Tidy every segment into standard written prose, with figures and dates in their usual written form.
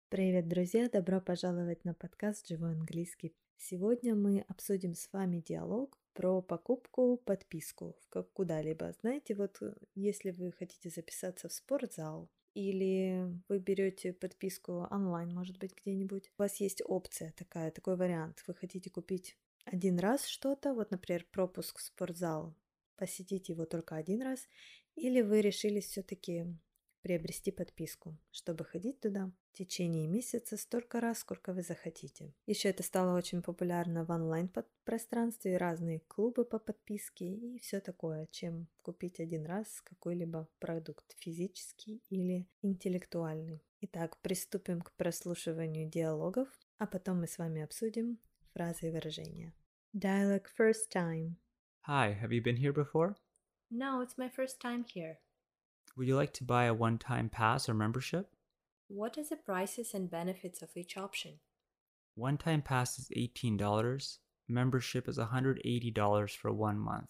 Привет, друзья! Добро пожаловать на подкаст «Живой английский». Сегодня мы обсудим с вами диалог про подписку куда-либо. Знаете, если вы хотите записаться в спортзал или вы берете подписку онлайн, может быть, где-нибудь, у вас есть опция такой вариант. Вы хотите купить один раз что-то, например, пропуск в спортзал, посетить его только один раз, или вы решили все-таки приобрести подписку, чтобы ходить туда в течение месяца столько раз, сколько вы захотите. Еще это стало очень популярно в онлайн-пространстве, разные клубы по подписке и все такое, чем купить один раз какой-либо продукт, физический или интеллектуальный. Итак, приступим к прослушиванию диалогов, а потом мы с вами обсудим фразы и выражения. Dialogue first time. Hi, have you been here before? No, it's my first time here. Would you like to buy a one-time pass or membership? What are the prices and benefits of each option? One-time pass is $18. Membership is $180 for 1 month.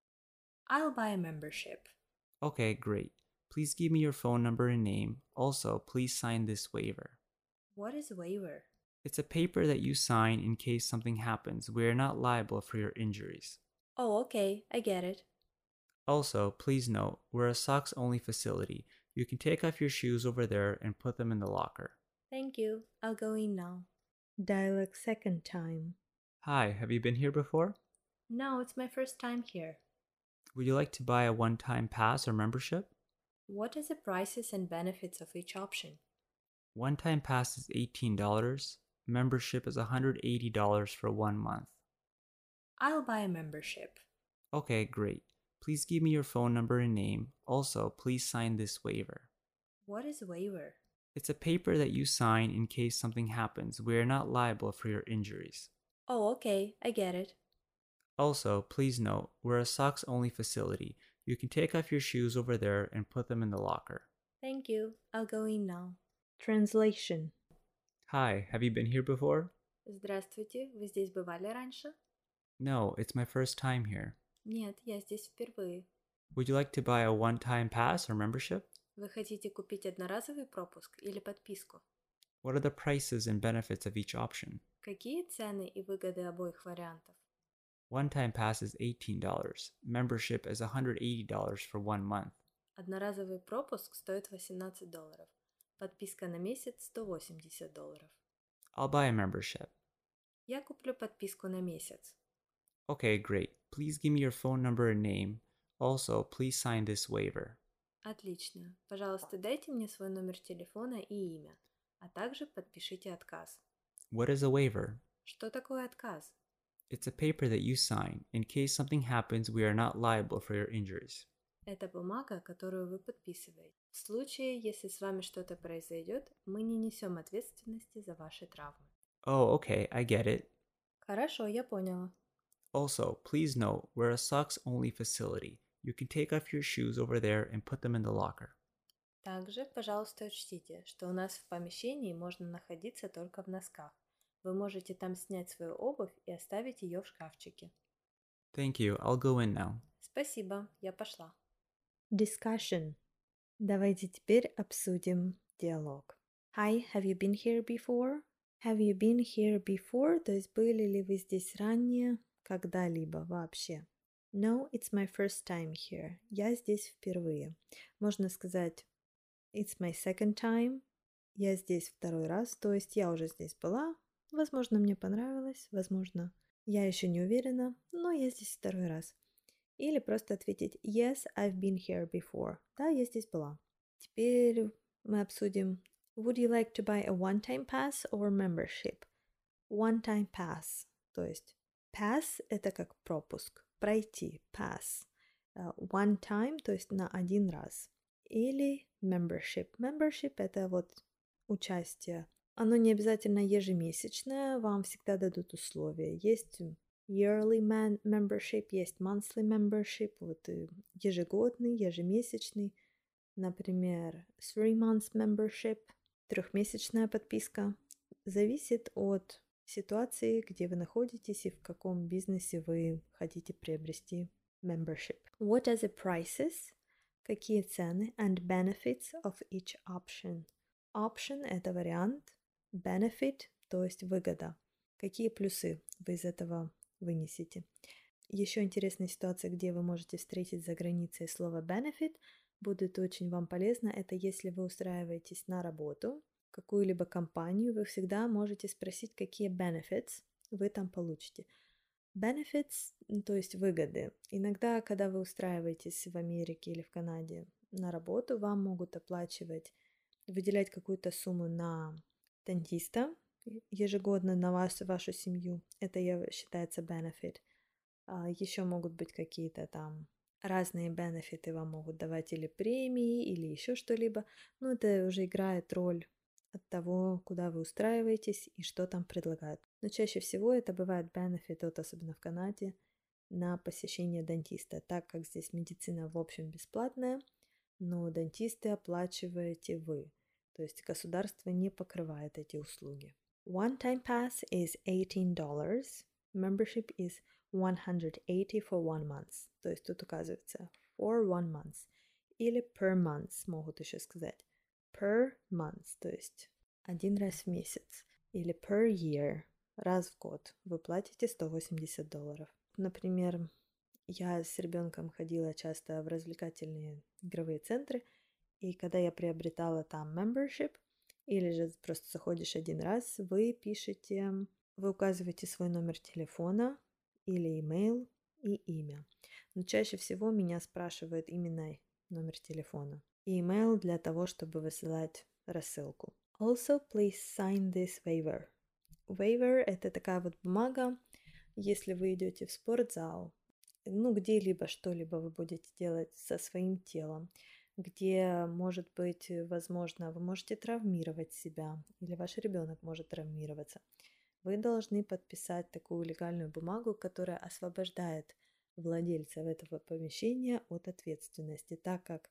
I'll buy a membership. Okay, great. Please give me your phone number and name. Also, please sign this waiver. What is a waiver? It's a paper that you sign in case something happens. We are not liable for your injuries. Oh, okay, I get it. Also, please note, we're a socks-only facility. You can take off your shoes over there and put them in the locker. Thank you. I'll go in now. Dialogue second time. Hi, have you been here before? No, it's my first time here. Would you like to buy a one-time pass or membership? What are the prices and benefits of each option? One-time pass is $18. Membership is $180 for 1 month. I'll buy a membership. Okay, great. Please give me your phone number and name. Also, please sign this waiver. What is a waiver? It's a paper that you sign in case something happens. We are not liable for your injuries. Oh, okay, I get it. Also, please note, we're a socks-only facility. You can take off your shoes over there and put them in the locker. Thank you. I'll go in now. Translation. Hi, have you been here before? Здравствуйте, вы здесь бывали раньше? No, it's my first time here. Нет, я здесь впервые. Would you like to buy a one-time pass or membership? Вы хотите купить одноразовый пропуск или подписку? What are the prices and benefits of each option? Какие цены и выгоды обоих вариантов? One-time pass is $18. Membership is $180 for 1 month. Одноразовый пропуск стоит $18. Подписка на месяц $180. I'll buy a membership. Я куплю подписку на месяц. Okay, great. Please give me your phone number and name. Also, please sign this waiver. Отлично. Пожалуйста, дайте мне свой номер телефона и имя, а также подпишите отказ. What is a waiver? Что такое отказ? It's a paper that you sign. In case something happens, we are not liable for your injuries. Это бумага, которую вы подписываете. В случае, если с вами что-то произойдет, мы не несем ответственности за ваши травмы. Oh, okay, I get it. Хорошо, я поняла. Also, please note, we're a socks-only facility. You can take off your shoes over there and put them in the locker. Также, пожалуйста, учтите, что у нас в помещении можно находиться только в носках. Вы можете там снять свою обувь и оставить ее в шкафчике. Thank you. I'll go in now. Спасибо, я пошла. Discussion. Давайте теперь обсудим диалог. Hi, have you been here before? Have you been here before? То есть были ли вы здесь ранее, когда-либо вообще? No, it's my first time here. Я здесь впервые. Можно сказать it's my second time. Я здесь второй раз, то есть я уже здесь была. Возможно, мне понравилось, возможно, я еще не уверена, но я здесь второй раз. Или просто ответить yes, I've been here before. Да, я здесь была. Теперь мы обсудим would you like to buy a one-time pass or membership? One-time pass, то есть pass это как пропуск, пройти, pass. One time, то есть на один раз. Или membership. Membership это участие. Оно не обязательно ежемесячное, вам всегда дадут условия. Есть yearly membership, есть monthly membership, ежегодный, ежемесячный. Например, 3 months membership, трехмесячная подписка. Зависит от ситуации, где вы находитесь и в каком бизнесе вы хотите приобрести membership. What are the prices? Какие цены and benefits of each option? Option – это вариант. Benefit, то есть выгода. Какие плюсы вы из этого вынесете? Еще интересная ситуация, где вы можете встретить за границей слово benefit, будет очень вам полезно. Это если вы устраиваетесь на работу, в какую-либо компанию, вы всегда можете спросить, какие benefits вы там получите. Benefits, то есть выгоды. Иногда, когда вы устраиваетесь в Америке или в Канаде на работу, вам могут оплачивать, выделять какую-то сумму на дантиста ежегодно на вашу семью. Это считается benefit. Еще могут быть какие-то там разные бенефиты вам могут давать или премии, или еще что-либо. Но это уже играет роль от того, куда вы устраиваетесь и что там предлагают. Но чаще всего это бывает бенефит, вот особенно в Канаде, на посещение дантиста, так как здесь медицина в общем бесплатная, но дантисты оплачиваете вы. То есть государство не покрывает эти услуги. One-time pass is $18. Membership is 180 for 1 month. То есть тут указывается for 1 month. Или per month могут еще сказать. Per month, то есть один раз в месяц. Или per year, раз в год. Вы платите $180. Например, я с ребенком ходила часто в развлекательные игровые центры, и когда я приобретала там membership, или же просто заходишь один раз, вы указываете свой номер телефона или email и имя. Но чаще всего меня спрашивают именно номер телефона и email для того, чтобы высылать рассылку. Also, please sign this waiver. Waiver – это такая вот бумага, если вы идете в спортзал, где-либо что-либо вы будете делать со своим телом, где, может быть, возможно, вы можете травмировать себя, или ваш ребенок может травмироваться. Вы должны подписать такую легальную бумагу, которая освобождает владельцев этого помещения от ответственности, так как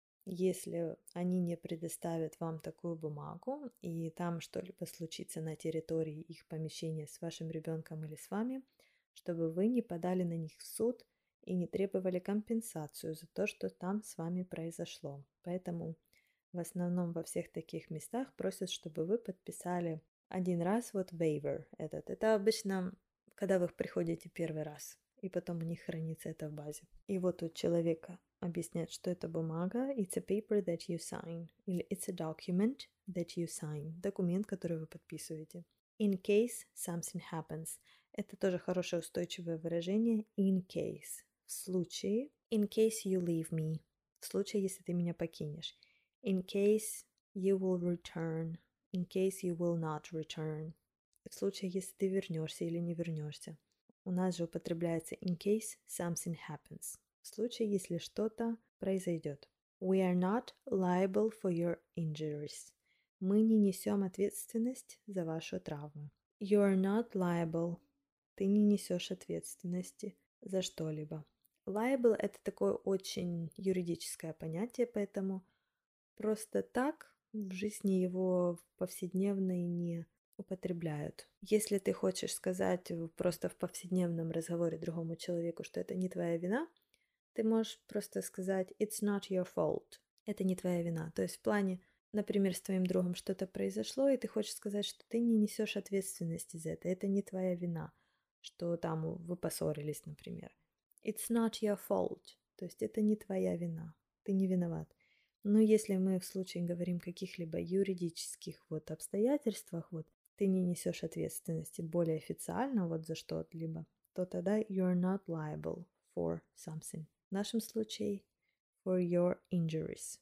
если они не предоставят вам такую бумагу, и там что-либо случится на территории их помещения с вашим ребенком или с вами, чтобы вы не подали на них в суд и не требовали компенсацию за то, что там с вами произошло. Поэтому в основном во всех таких местах просят, чтобы вы подписали один раз вот waiver этот. Это обычно, когда вы приходите первый раз, и потом у них хранится это в базе. И вот у человека объяснять, что это бумага. It's a paper that you sign. Или it's a document that you sign. Документ, который вы подписываете. In case something happens. Это тоже хорошее устойчивое выражение. In case. В случае. In case you leave me. В случае, если ты меня покинешь. In case you will return. In case you will not return. В случае, если ты вернешься или не вернешься. У нас же употребляется in case something happens. В случае, если что-то произойдет. We are not liable for your injuries. Мы не несем ответственность за вашу травму. You are not liable. Ты не несешь ответственности за что-либо. Liable – это такое очень юридическое понятие, поэтому просто так в жизни его повседневной не употребляют. Если ты хочешь сказать просто в повседневном разговоре другому человеку, что это не твоя вина, ты можешь просто сказать «It's not your fault». Это не твоя вина. То есть в плане, например, с твоим другом что-то произошло, и ты хочешь сказать, что ты не несешь ответственности за это. Это не твоя вина, что там вы поссорились, например. It's not your fault. То есть это не твоя вина. Ты не виноват. Но если мы в случае говорим о каких-либо юридических обстоятельствах, ты не несешь ответственности более официально за что-либо, то тогда you're not liable for something. В нашем случае for your injuries.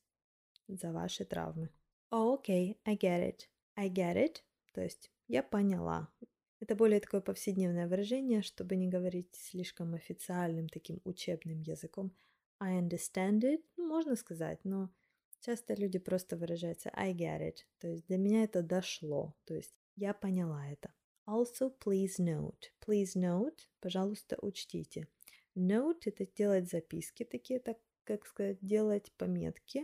За ваши травмы. Oh, okay, I get it. I get it. То есть я поняла. Это более такое повседневное выражение, чтобы не говорить слишком официальным таким учебным языком. I understand it. Можно сказать, но часто люди просто выражаются I get it. То есть до меня это дошло. То есть я поняла это. Also, please note. Please note. Пожалуйста, учтите. Note – это делать записки такие, так как сказать, делать пометки.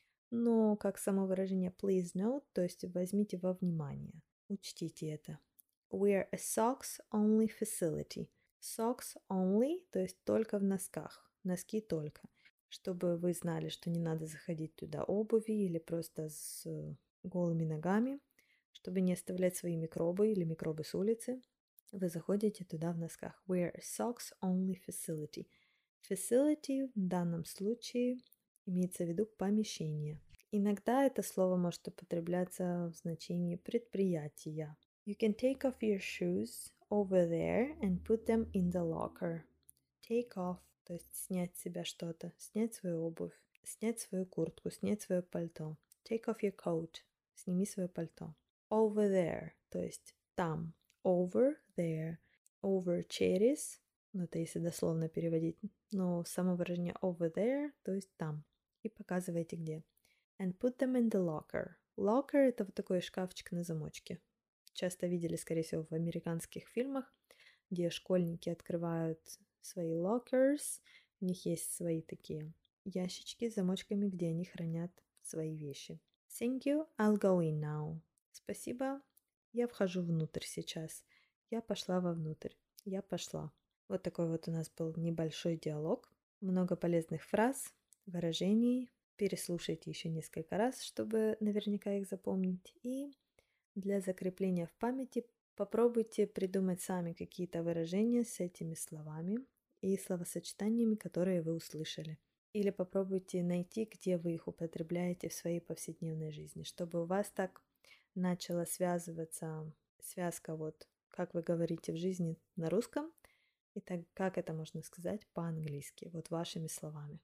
Но как само выражение please note, то есть возьмите во внимание. Учтите это. We're a socks only facility. Socks only, то есть только в носках. Носки только. Чтобы вы знали, что не надо заходить туда обуви или просто с голыми ногами. Чтобы не оставлять свои микробы или микробы с улицы, вы заходите туда в носках. We're a socks only facility. Facility в данном случае имеется в виду помещение. Иногда это слово может употребляться в значении предприятия. You can take off your shoes over there and put them in the locker. Take off, то есть снять с себя что-то, снять свою обувь, снять свою куртку, снять свое пальто. Take off your coat, сними свое пальто. Over there, то есть там. Over there. Over через, ну это если дословно переводить, но само выражение over there, то есть там. И показывайте где. And put them in the locker. Locker это вот такой шкафчик на замочке. Часто видели, скорее всего, в американских фильмах, где школьники открывают свои lockers, у них есть свои такие ящички с замочками, где они хранят свои вещи. Thank you, I'll go in now. Спасибо, я вхожу внутрь сейчас. Я пошла вовнутрь. Я пошла. Вот такой вот у нас был небольшой диалог. Много полезных фраз, выражений. Переслушайте еще несколько раз, чтобы наверняка их запомнить. И для закрепления в памяти попробуйте придумать сами какие-то выражения с этими словами и словосочетаниями, которые вы услышали. Или попробуйте найти, где вы их употребляете в своей повседневной жизни, чтобы у вас так начала связываться связка вот как вы говорите в жизни на русском и так как это можно сказать по-английски, вот вашими словами.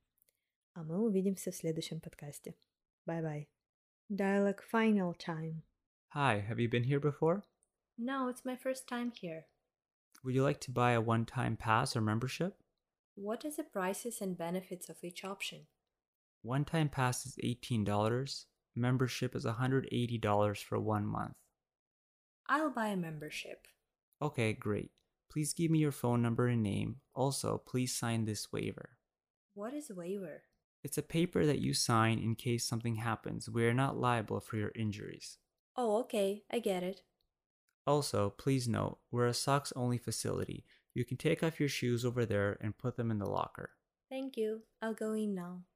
А мы увидимся в следующем подкасте. Bye-bye. Dialogue final time. Hi, have you been here before? No, it's my first time here. Would you like to buy a one-time pass or membership? What are the prices and benefits of each option? One-time pass is $18. Membership is $180 for 1 month. I'll buy a membership. Okay, great. Please give me your phone number and name. Also, please sign this waiver. What is a waiver? It's a paper that you sign in case something happens. We are not liable for your injuries. Oh, okay, I get it. Also, please note, we're a socks only facility. You can take off your shoes over there and put them in the locker. Thank you. I'll go in now.